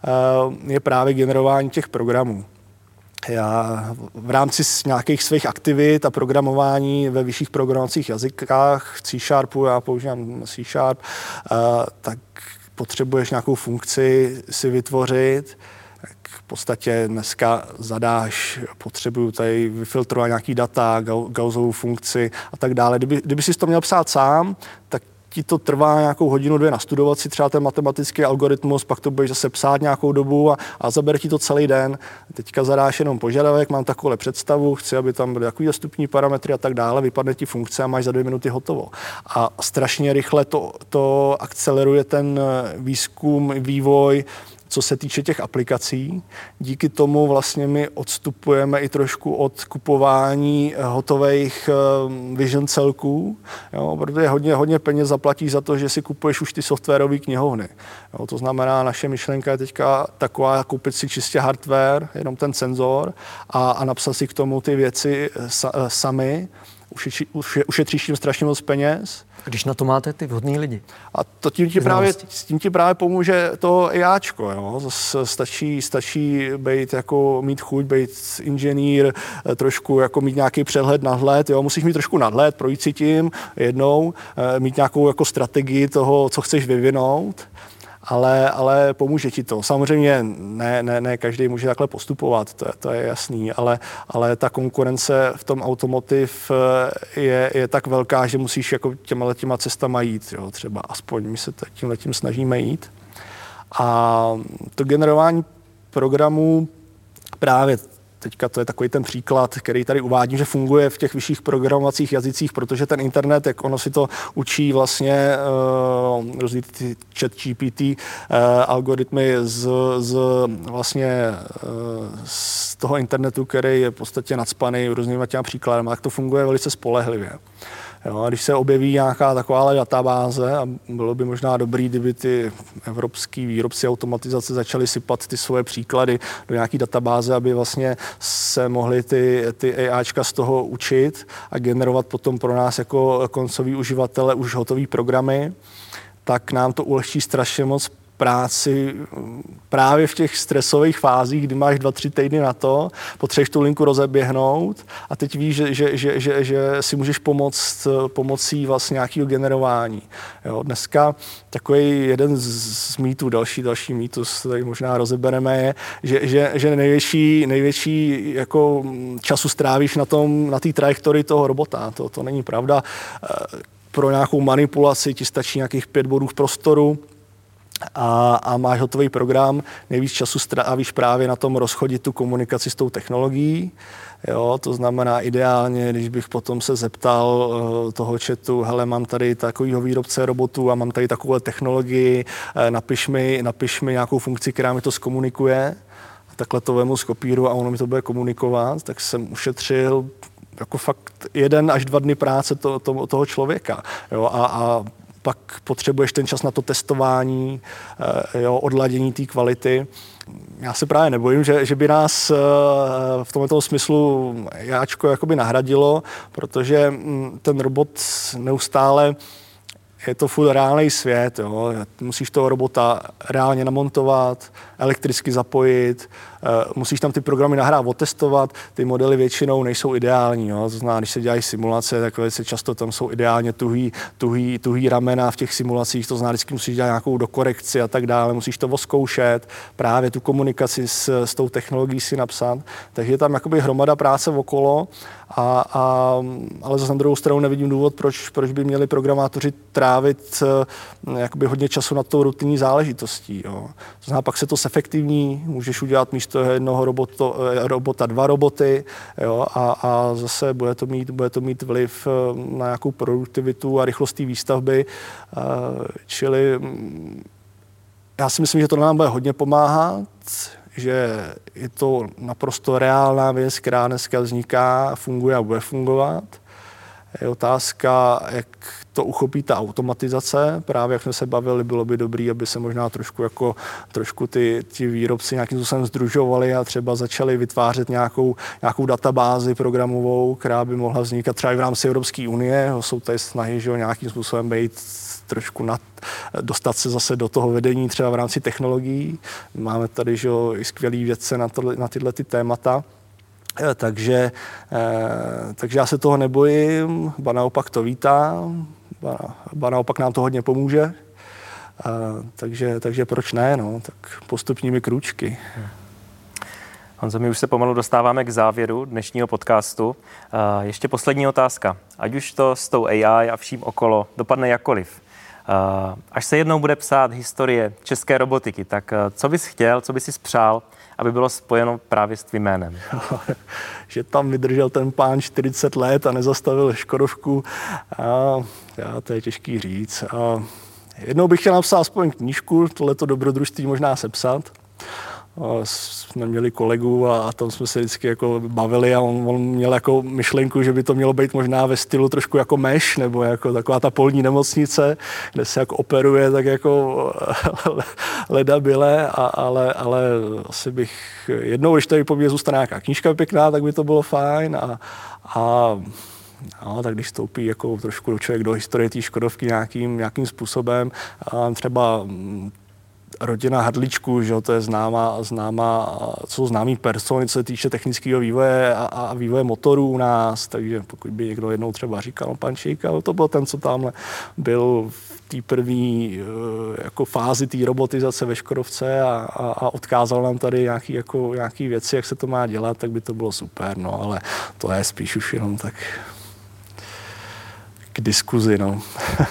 [SPEAKER 3] e, je právě generování těch programů. Já v rámci nějakých svých aktivit a programování ve vyšších programovacích jazykách, v C Sharpu, já používám C Sharp, tak potřebuješ nějakou funkci si vytvořit. V podstatě dneska zadáš, potřebuju tady vyfiltrovat nějaký data, Gaussovou funkci a tak dále. Kdyby, kdyby jsi to měl psát sám, tak ti to trvá nějakou hodinu, dvě nastudovat si třeba ten matematický algoritmus, pak to budeš zase psát nějakou dobu a, a zabere ti to celý den. Teďka zadáš jenom požadavek, mám takovou představu, chci, aby tam byly takový dostupní parametry a tak dále, vypadne ti funkce a máš za dvě minuty hotovo. A strašně rychle to, to akceleruje ten výzkum, vývoj, co se týče těch aplikací. Díky tomu vlastně my odstupujeme i trošku od kupování hotových vision celků, jo, protože hodně, hodně peněz zaplatíš za to, že si kupuješ už ty softwarové knihovny. Jo, to znamená, naše myšlenka je teďka taková, koupit si čistě hardware, jenom ten senzor a, a napsat si k tomu ty věci sa, sami. Ušetří, ušetříš tím strašně moc peněz.
[SPEAKER 2] Když na to máte ty vhodný lidi.
[SPEAKER 3] A to tím ti právě, s tím ti právě pomůže to EAčko. Jo? Stačí, stačí být jako mít chuť, být inženýr, trošku jako mít nějaký přehled, nadhled. Jo? Musíš mít trošku nadhled, projít si tím jednou, mít nějakou jako strategii toho, co chceš vyvinout. Ale, ale pomůže ti to. Samozřejmě ne, ne, ne každý může takhle postupovat, to je, to je jasný, ale, ale ta konkurence v tom automotiv je, je tak velká, že musíš jako těma těma cestama jít, jo, třeba aspoň my se tímhle tím snažíme jít. A to generování programů právě teďka to je takový ten příklad, který tady uvádím, že funguje v těch vyšších programovacích jazycích, protože ten internet, jak ono si to učí vlastně uh, různý ty chat G P T uh, algoritmy z, z vlastně uh, z toho internetu, který je v podstatě nacpaný různýma těma příkladama, tak to funguje velice spolehlivě. Jo, a když se objeví nějaká taková databáze, a bylo by možná dobrý, kdyby ty evropský výrobci automatizace začali sypat ty svoje příklady do nějaké databáze, aby vlastně se mohli ty, ty AIčka z toho učit a generovat potom pro nás jako koncový uživatele už hotový programy, tak nám to ulehčí strašně moc práci právě v těch stresových fázích, kdy máš dva, tři týdny na to, potřebuješ tu linku rozeběhnout a teď víš, že, že, že, že, že si můžeš pomoct pomocí vlastně nějakého generování. Jo, dneska takový jeden z mýtů, další, další mýtus, tady možná rozebereme, je, že, že, že největší, největší jako času strávíš na tom, na té trajektorii toho robota. To, to není pravda. Pro nějakou manipulaci ti stačí nějakých pět bodů v prostoru, a, a máš hotový program, nejvíc času strávíš právě na tom rozchodit tu komunikaci s tou technologií. Jo, to znamená ideálně, když bych potom se zeptal uh, toho chatu, hele, mám tady takovýho výrobce robotů a mám tady takovou technologii, uh, napiš mi, napiš mi nějakou funkci, která mi to zkomunikuje. Takhle to vemu z kopíru a ono mi to bude komunikovat, tak jsem ušetřil jako fakt jeden až dva dny práce to, to, toho člověka. Jo, a, a pak potřebuješ ten čas na to testování, jo, odladění té kvality. Já se právě nebojím, že, že by nás v tomto smyslu jáčko jakoby nahradilo, protože ten robot neustále je to furt reálný svět, jo. Musíš toho robota reálně namontovat, elektricky zapojit, musíš tam ty programy nahrát, otestovat, ty modely většinou nejsou ideální, jo. To znamená, když se dělají simulace, tak velice často tam jsou ideálně tuhý, tuhý, tuhý ramena v těch simulacích, to znamená, vždycky musíš dělat nějakou dokorekci a tak dále, musíš to oskoušet, právě tu komunikaci s, s tou technologií si napsat, takže je tam jakoby hromada práce okolo, a, a, ale zase na druhou stranu nevidím důvod, proč, proč by měli programátoři trávit jakoby hodně času na tou rutinní záležitostí. Jo. To znamená, pak se to zefektivní, můžeš udělat místo jednoho roboto, robota dva roboty, jo, a, a zase bude to, mít, bude to mít vliv na nějakou produktivitu a rychlost té výstavby. Čili já si myslím, že to nám bude hodně pomáhat, že je to naprosto reálná věc, která dneska vzniká, funguje a bude fungovat. Je otázka, jak to uchopí ta automatizace. Právě jak jsme se bavili, bylo by dobré, aby se možná trošku jako trošku ty, ty výrobci nějakým způsobem sdružovali a třeba začali vytvářet nějakou, nějakou databázi programovou, která by mohla vznikat třeba i v rámci Evropské unie. Jsou tady snahy, že nějakým způsobem být trošku nad, dostat se zase do toho vedení třeba v rámci technologií. Máme tady, že i skvělý vědce na, to, na tyhle ty témata. Takže, takže já se toho nebojím, ba naopak to vítám, ba, ba naopak nám to hodně pomůže. Takže, takže proč ne, no, tak postupnými krůčky.
[SPEAKER 1] Honzo, my už se pomalu dostáváme k závěru dnešního podcastu. Ještě poslední otázka. Ať už to s tou A I a vším okolo dopadne jakkoliv, až se jednou bude psát historie české robotiky, tak co bys chtěl, co bys si spřál, aby bylo spojeno právě s tvým jménem?
[SPEAKER 3] Že tam vydržel ten pán čtyřicet let a nezastavil Škodovku, a, já, to je těžký říct. A jednou bych chtěl napsat aspoň knížku, tohleto dobrodružství možná sepsat. A jsme měli kolegu a, a tam jsme se vždycky jako bavili a on, on měl jako myšlenku, že by to mělo být možná ve stylu trošku jako Meš, nebo jako taková ta polní nemocnice, kde se jako operuje tak jako leda byle, a, ale, ale asi bych jednou, když tady po mně zůstane nějaká knížka pěkná, tak by to bylo fajn a, a no, tak když vstoupí jako trošku člověk do historie té Škodovky nějakým, nějakým způsobem, a třeba rodina Hrdličků, že to je známá, známá, jsou známý persony, co se týče technického vývoje a, a vývoje motorů u nás, takže pokud by někdo jednou třeba říkal Pančík, ale to byl ten, co tamhle byl v té první jako fázi té robotizace ve Škodovce a, a, a odkázal nám tady nějaký, jako, nějaký věci, jak se to má dělat, tak by to bylo super, no, ale to je spíš už jenom tak k diskuzi, no.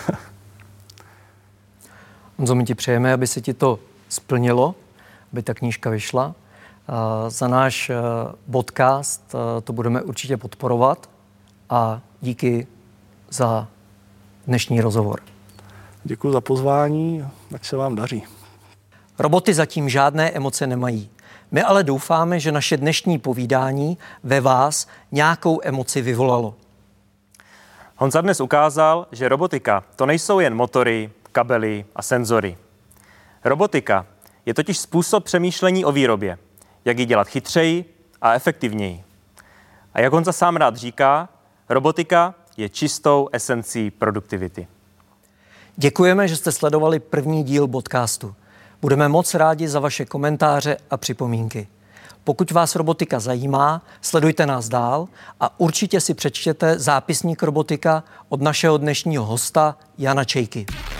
[SPEAKER 2] Honzo, my ti přejeme, aby se ti to splnilo, aby ta knížka vyšla. Za náš podcast to budeme určitě podporovat a díky za dnešní rozhovor.
[SPEAKER 3] Děkuji za pozvání, ať se vám daří.
[SPEAKER 2] Roboty zatím žádné emoce nemají. My ale doufáme, že naše dnešní povídání ve vás nějakou emoci vyvolalo.
[SPEAKER 1] Honza dnes ukázal, že robotika to nejsou jen motory, kabely a senzory. Robotika je totiž způsob přemýšlení o výrobě, jak ji dělat chytřeji a efektivněji. A jak Honza sám rád říká, robotika je čistou esencí produktivity.
[SPEAKER 2] Děkujeme, že jste sledovali první díl podcastu. Budeme moc rádi za vaše komentáře a připomínky. Pokud vás robotika zajímá, sledujte nás dál a určitě si přečtěte zápisník Robotika od našeho dnešního hosta Jana Čejky.